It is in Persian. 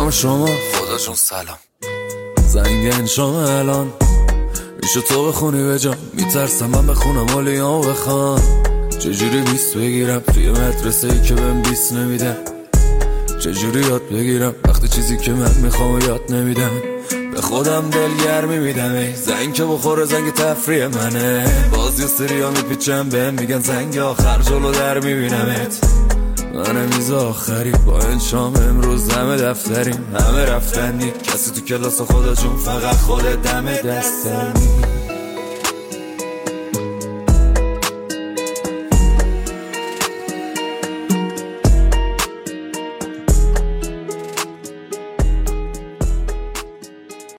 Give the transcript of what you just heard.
نام شما خدا جون سلام. زنگ انشام الان میشه تو بخونی به جام، میترسم من بخونم اولیام بخوان. چجوری 20 بگیرم توی مدرسه ای که بهم 20 نمیدن؟ چجوری یاد بگیرم وقتی چیزی که من میخوام یاد نمیدن؟ به خودم دلگرمی میدم ای زنگ که بخوره زنگ تفریح منه. باز یه سریا میپیچم بهم میگن زنگ آخر جلو در میبینمت. من میز آخری با انشام امروز همه دفتریم، همه رفتنی، کسی تو کلاس خدا جون فقط خودت دم دستنی.